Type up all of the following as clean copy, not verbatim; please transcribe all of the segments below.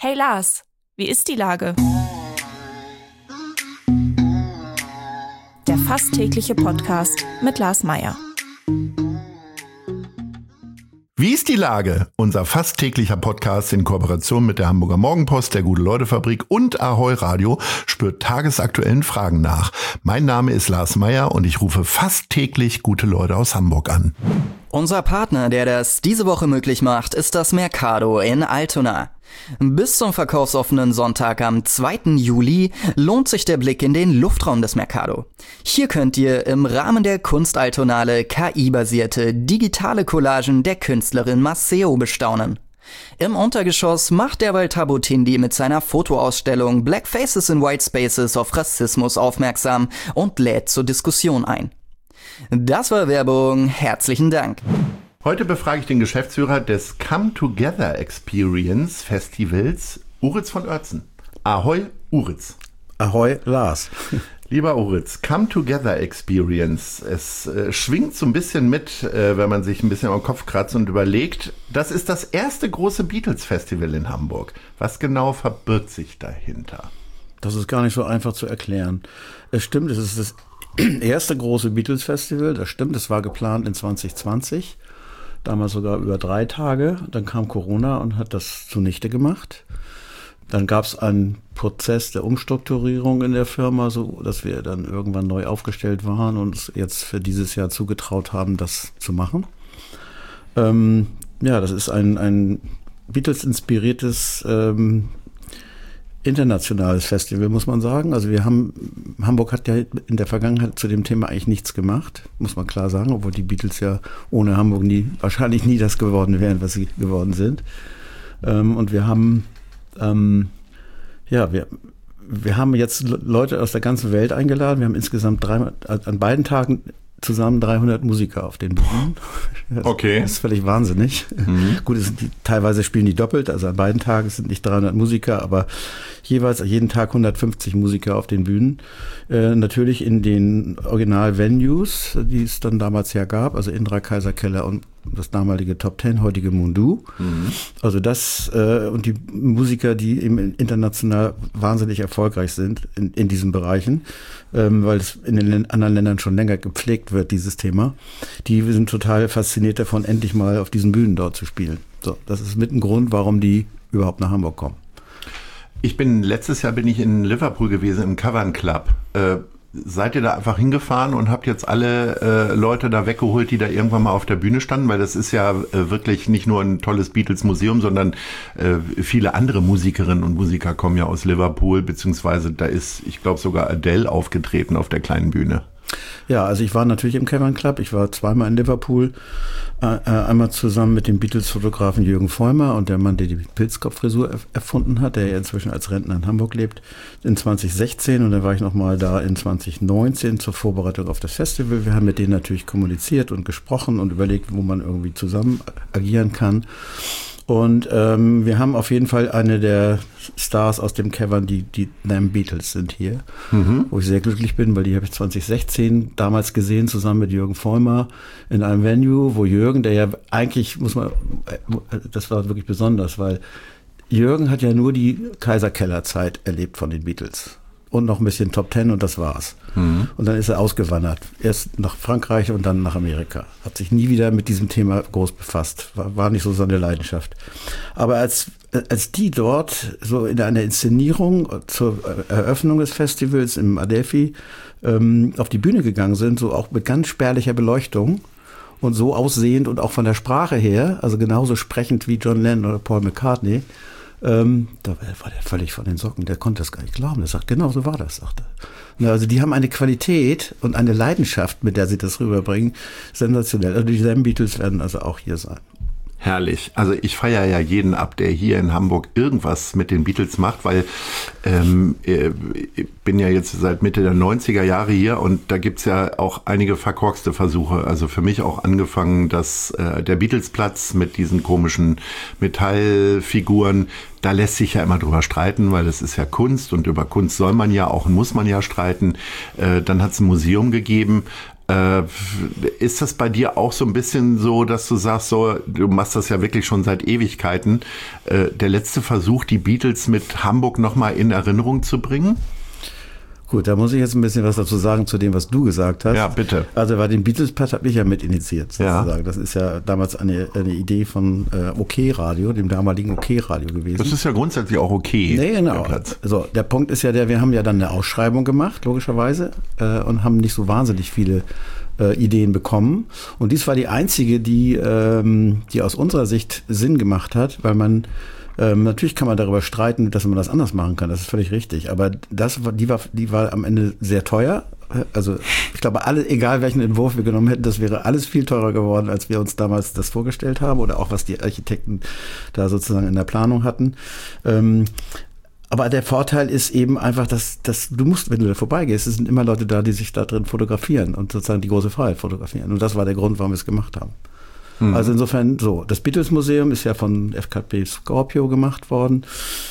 Hey Lars, wie ist die Lage? Der fast tägliche Podcast mit Lars Meyer. Wie ist die Lage? Unser fast täglicher Podcast in Kooperation mit der Hamburger Morgenpost, der Gute-Leute-Fabrik und Ahoi Radio spürt tagesaktuellen Fragen nach. Mein Name ist Lars Meyer und ich rufe fast täglich gute Leute aus Hamburg an. Unser Partner, der das diese Woche möglich macht, ist das Mercado in Altona. Bis zum verkaufsoffenen Sonntag am 2. Juli lohnt sich der Blick in den Luftraum des Mercado. Hier könnt ihr im Rahmen der Kunstaltonale KI-basierte digitale Collagen der Künstlerin Maceo bestaunen. Im Untergeschoss macht derweil Thabo Tindi mit seiner Fotoausstellung Black Faces in White Spaces auf Rassismus aufmerksam und lädt zur Diskussion ein. Das war Werbung. Herzlichen Dank. Heute befrage ich den Geschäftsführer des Come Together Experience Festivals, Uritz von Oertzen. Ahoi, Uritz. Ahoi, Lars. Lieber Uritz, Come Together Experience, es schwingt so ein bisschen mit, wenn man sich ein bisschen am Kopf kratzt und überlegt, das ist das erste große Beatles-Festival in Hamburg. Was genau verbirgt sich dahinter? Das ist gar nicht so einfach zu erklären. Es stimmt, es ist das erste große Beatles-Festival, das stimmt, es war geplant in 2020. Damals sogar über 3 Tage. Dann kam Corona und hat das zunichte gemacht. Dann gab es einen Prozess der Umstrukturierung in der Firma, so dass wir dann irgendwann neu aufgestellt waren und uns jetzt für dieses Jahr zugetraut haben, das zu machen. Das ist ein Beatles-inspiriertes internationales Festival, muss man sagen. Also Hamburg hat ja in der Vergangenheit zu dem Thema eigentlich nichts gemacht, muss man klar sagen, obwohl die Beatles ja ohne Hamburg wahrscheinlich nie das geworden wären, was sie geworden sind. Und wir haben, wir haben jetzt Leute aus der ganzen Welt eingeladen. Wir haben insgesamt an beiden Tagen zusammen 300 Musiker auf den Bühnen. Okay. Das ist völlig wahnsinnig. Mhm. Gut, teilweise spielen die doppelt, also an beiden Tagen sind nicht 300 Musiker, aber jeweils jeden Tag 150 Musiker auf den Bühnen. Natürlich in den Original-Venues, die es dann damals ja gab, also Indra, Kaiserkeller und das damalige Top Ten, heutige Mundu. Mhm. Also das und die Musiker, die eben international wahnsinnig erfolgreich sind in diesen Bereichen, weil es in den anderen Ländern schon länger gepflegt wird, dieses Thema. Die sind total fasziniert davon, endlich mal auf diesen Bühnen dort zu spielen. So, das ist mit ein Grund, warum die überhaupt nach Hamburg kommen. Letztes Jahr bin ich in Liverpool gewesen, im Cavern Club. Seid ihr da einfach hingefahren und habt jetzt alle Leute da weggeholt, die da irgendwann mal auf der Bühne standen? Weil das ist ja wirklich nicht nur ein tolles Beatles-Museum, sondern viele andere Musikerinnen und Musiker kommen ja aus Liverpool, beziehungsweise da ist, ich glaube, sogar Adele aufgetreten auf der kleinen Bühne. Ja, also ich war natürlich im Cavern Club. Ich war zweimal in Liverpool. Einmal zusammen mit dem Beatles-Fotografen Jürgen Vollmer und der Mann, der die Pilzkopffrisur erfunden hat, der ja inzwischen als Rentner in Hamburg lebt, in 2016. Und dann war ich nochmal da in 2019 zur Vorbereitung auf das Festival. Wir haben mit denen natürlich kommuniziert und gesprochen und überlegt, wo man irgendwie zusammen agieren kann. Und wir haben auf jeden Fall eine der Stars aus dem Cavern, die Them Beatles sind hier, wo ich sehr glücklich bin, weil die habe ich 2016 damals gesehen, zusammen mit Jürgen Vollmer in einem Venue, wo Jürgen, der ja eigentlich, das war wirklich besonders, weil Jürgen hat ja nur die Kaiserkeller-Zeit erlebt von den Beatles. Und noch ein bisschen Top Ten und das war's. Mhm. Und dann ist er ausgewandert. Erst nach Frankreich und dann nach Amerika. Hat sich nie wieder mit diesem Thema groß befasst. War nicht so seine Leidenschaft. Aber als die dort so in einer Inszenierung zur Eröffnung des Festivals im Adelphi auf die Bühne gegangen sind, so auch mit ganz spärlicher Beleuchtung und so aussehend und auch von der Sprache her, also genauso sprechend wie John Lennon oder Paul McCartney, da war der völlig von den Socken, der konnte das gar nicht glauben. Der sagt, genau so war das, sagt er. Also die haben eine Qualität und eine Leidenschaft, mit der sie das rüberbringen, sensationell. Also die Them Beatles werden also auch hier sein. Herrlich. Also ich feiere ja jeden ab, der hier in Hamburg irgendwas mit den Beatles macht, weil ich bin ja jetzt seit Mitte der 90er Jahre hier und da gibt's ja auch einige verkorkste Versuche. Also für mich auch angefangen, dass der Beatles-Platz mit diesen komischen Metallfiguren, da lässt sich ja immer drüber streiten, weil das ist ja Kunst und über Kunst soll man ja auch und muss man ja streiten. Dann hat es ein Museum gegeben, Ist das bei dir auch so ein bisschen so, dass du sagst, so, du machst das ja wirklich schon seit Ewigkeiten, der letzte Versuch, die Beatles mit Hamburg nochmal in Erinnerung zu bringen? Gut, da muss ich jetzt ein bisschen was dazu sagen zu dem, was du gesagt hast. Ja, bitte. Also bei den Beatles-Part habe ich ja mit initiiert, sozusagen. Ja. Das ist ja damals eine Idee von OK-Radio, dem damaligen OK-Radio gewesen. Das ist ja grundsätzlich auch okay. Nee, genau. Der Platz. So, der Punkt ist ja wir haben ja dann eine Ausschreibung gemacht, logischerweise, und haben nicht so wahnsinnig viele Ideen bekommen. Und dies war die einzige, die aus unserer Sicht Sinn gemacht hat, weil man natürlich kann man darüber streiten, dass man das anders machen kann. Das ist völlig richtig. Aber die war am Ende sehr teuer. Also ich glaube, egal welchen Entwurf wir genommen hätten, das wäre alles viel teurer geworden, als wir uns damals das vorgestellt haben oder auch was die Architekten da sozusagen in der Planung hatten. Aber der Vorteil ist eben einfach, dass du musst, wenn du da vorbeigehst, es sind immer Leute da, die sich da drin fotografieren und sozusagen die große Freiheit fotografieren. Und das war der Grund, warum wir es gemacht haben. Also insofern so, das Beatles-Museum ist ja von FKP Scorpio gemacht worden.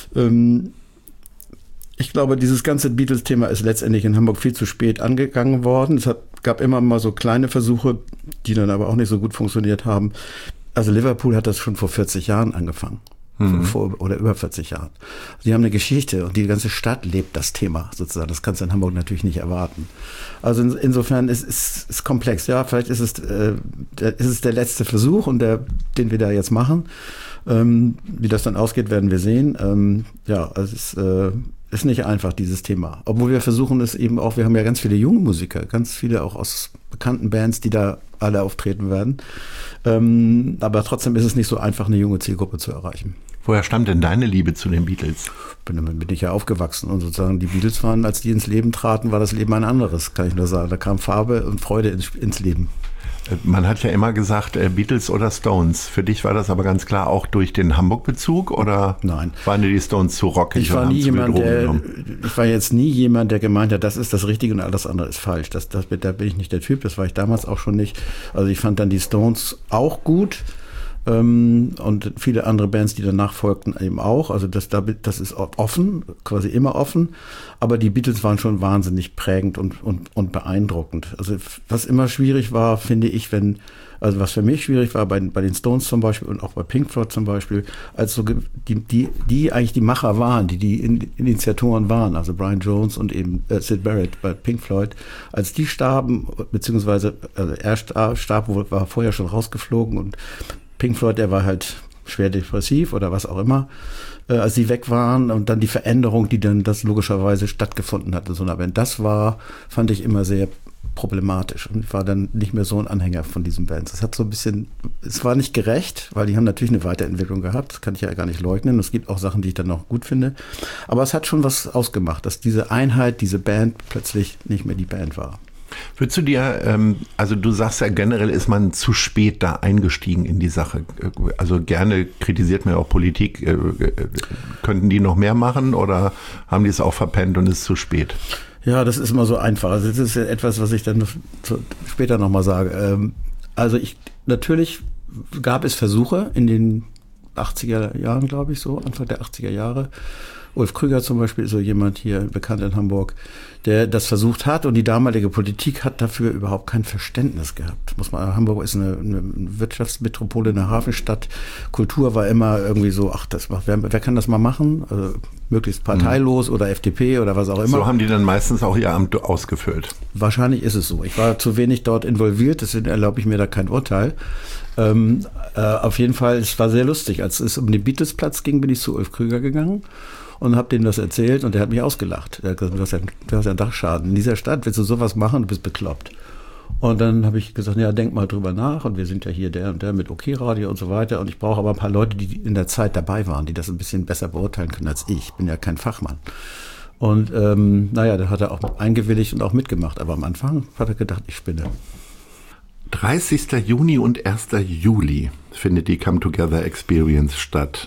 Ich glaube, dieses ganze Beatles-Thema ist letztendlich in Hamburg viel zu spät angegangen worden. Es gab immer mal so kleine Versuche, die dann aber auch nicht so gut funktioniert haben. Also Liverpool hat das schon vor 40 Jahren angefangen. Oder über 40 Jahren. Die haben eine Geschichte und die ganze Stadt lebt das Thema sozusagen. Das kannst du in Hamburg natürlich nicht erwarten. Also insofern ist es komplex. Ja, vielleicht ist es der letzte Versuch und den wir da jetzt machen. Wie das dann ausgeht, werden wir sehen. Es ist nicht einfach, dieses Thema. Obwohl wir versuchen es eben auch, wir haben ja ganz viele junge Musiker, ganz viele auch aus bekannten Bands, die da alle auftreten werden. Aber trotzdem ist es nicht so einfach, eine junge Zielgruppe zu erreichen. Woher stammt denn deine Liebe zu den Beatles? Bin ich ja aufgewachsen und sozusagen die Beatles waren, als die ins Leben traten, war das Leben ein anderes, kann ich nur sagen. Da kam Farbe und Freude ins Leben. Man hat ja immer gesagt, Beatles oder Stones. Für dich war das aber ganz klar auch durch den Hamburg-Bezug oder Nein. Waren dir die Stones zu rockig? Ich war jetzt nie jemand, der gemeint hat, das ist das Richtige und alles andere ist falsch. Da bin ich nicht der Typ, das war ich damals auch schon nicht. Also ich fand dann die Stones auch gut. Und viele andere Bands, die danach folgten, eben auch. Also das ist offen, quasi immer offen. Aber die Beatles waren schon wahnsinnig prägend und beeindruckend. Also was immer schwierig war, finde ich, was für mich schwierig war bei den Stones zum Beispiel und auch bei Pink Floyd zum Beispiel, als so die eigentlich die Macher waren, die Initiatoren waren, also Brian Jones und eben Syd Barrett bei Pink Floyd, als die starben, beziehungsweise er starb, war vorher schon rausgeflogen und Pink Floyd, der war halt schwer depressiv oder was auch immer, als sie weg waren und dann die Veränderung, die dann das logischerweise stattgefunden hat in so einer Band, fand ich immer sehr problematisch und war dann nicht mehr so ein Anhänger von diesen Bands. Es war nicht gerecht, weil die haben natürlich eine Weiterentwicklung gehabt, das kann ich ja gar nicht leugnen. Es gibt auch Sachen, die ich dann noch gut finde, aber es hat schon was ausgemacht, dass diese Einheit, diese Band plötzlich nicht mehr die Band war. Würdest du dir, also du sagst ja generell, ist man zu spät da eingestiegen in die Sache. Also gerne kritisiert man auch Politik. Könnten die noch mehr machen oder haben die es auch verpennt und ist zu spät? Ja, das ist immer so einfach. Also das ist ja etwas, was ich dann später nochmal sage. Natürlich gab es Versuche in den 80er Jahren, glaube ich, so, Anfang der 80er Jahre. Ulf Krüger zum Beispiel ist so jemand hier, bekannt in Hamburg, der das versucht hat und die damalige Politik hat dafür überhaupt kein Verständnis gehabt. Hamburg ist eine Wirtschaftsmetropole, eine Hafenstadt. Kultur war immer irgendwie so, wer kann das mal machen? Also möglichst parteilos oder FDP oder was auch immer. So haben die dann meistens auch ihr Amt ausgefüllt. Wahrscheinlich ist es so. Ich war zu wenig dort involviert, deswegen erlaube ich mir da kein Urteil. Auf jeden Fall, es war sehr lustig. Als es um den Beatles-Platz ging, bin ich zu Ulf Krüger gegangen und habe dem das erzählt und der hat mich ausgelacht. Der hat gesagt, du hast ja einen Dachschaden. In dieser Stadt willst du sowas machen, du bist bekloppt. Und dann habe ich gesagt, ja, denk mal drüber nach und wir sind ja hier der und der mit OK-Radio und so weiter und ich brauche aber ein paar Leute, die in der Zeit dabei waren, die das ein bisschen besser beurteilen können als ich. Ich bin ja kein Fachmann. Und da hat er auch eingewilligt und auch mitgemacht. Aber am Anfang hat er gedacht, ich spinne. 30. Juni und 1. Juli findet die Come Together Experience statt.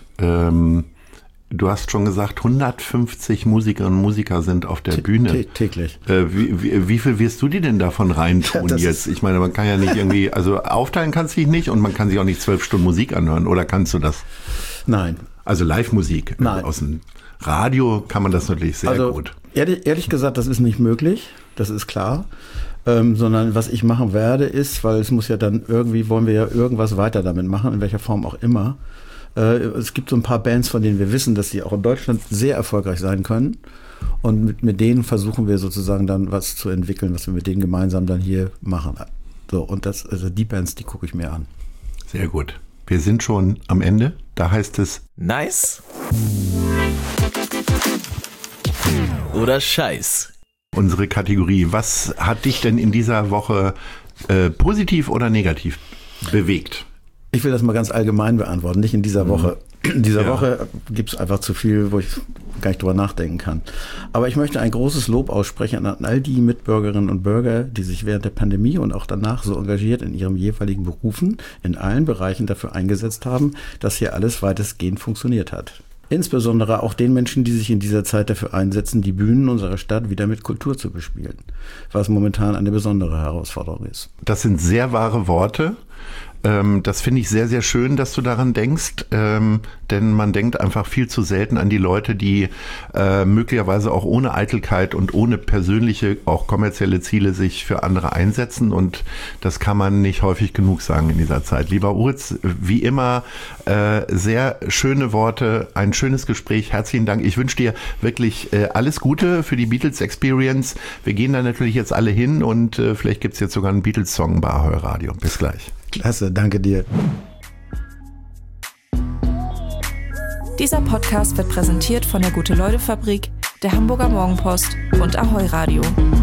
Du hast schon gesagt, 150 Musikerinnen und Musiker sind auf der Bühne. Täglich. Wie viel wirst du dir denn davon reintun jetzt? Ich meine, man kann ja nicht irgendwie, also aufteilen kannst du dich nicht und man kann sich auch nicht 12 Stunden Musik anhören. Oder kannst du das? Nein. Also Live-Musik. Nein. Aus dem Radio kann man das natürlich sehr gut. Ehrlich gesagt, das ist nicht möglich. Das ist klar. sondern was ich machen werde ist, weil es muss ja dann irgendwie, wollen wir ja irgendwas weiter damit machen, in welcher Form auch immer. Es gibt so ein paar Bands, von denen wir wissen, dass die auch in Deutschland sehr erfolgreich sein können. Und mit denen versuchen wir sozusagen dann was zu entwickeln, was wir mit denen gemeinsam dann hier machen. So, und also die Bands, die gucke ich mir an. Sehr gut. Wir sind schon am Ende. Da heißt es nice oder Scheiß. Unsere Kategorie. Was hat dich denn in dieser Woche positiv oder negativ bewegt? Ich will das mal ganz allgemein beantworten, nicht in dieser Woche. In dieser Woche gibt es einfach zu viel, wo ich gar nicht drüber nachdenken kann. Aber ich möchte ein großes Lob aussprechen an all die Mitbürgerinnen und Bürger, die sich während der Pandemie und auch danach so engagiert in ihren jeweiligen Berufen in allen Bereichen dafür eingesetzt haben, dass hier alles weitestgehend funktioniert hat. Insbesondere auch den Menschen, die sich in dieser Zeit dafür einsetzen, die Bühnen unserer Stadt wieder mit Kultur zu bespielen, was momentan eine besondere Herausforderung ist. Das sind sehr wahre Worte. Das finde ich sehr, sehr schön, dass du daran denkst, denn man denkt einfach viel zu selten an die Leute, die möglicherweise auch ohne Eitelkeit und ohne persönliche, auch kommerzielle Ziele sich für andere einsetzen, und das kann man nicht häufig genug sagen in dieser Zeit. Lieber Uritz, wie immer sehr schöne Worte, ein schönes Gespräch, herzlichen Dank. Ich wünsche dir wirklich alles Gute für die Beatles Experience. Wir gehen da natürlich jetzt alle hin und vielleicht gibt es jetzt sogar einen Beatles-Song bei Ahoi Radio. Bis gleich. Klasse, danke dir. Dieser Podcast wird präsentiert von der Gute-Leute-Fabrik, der Hamburger Morgenpost und Ahoi Radio.